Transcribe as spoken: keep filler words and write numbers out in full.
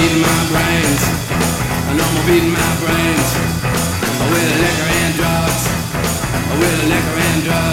beating my brains. No more beating my brains with liquor and drugs. With liquor and drugs.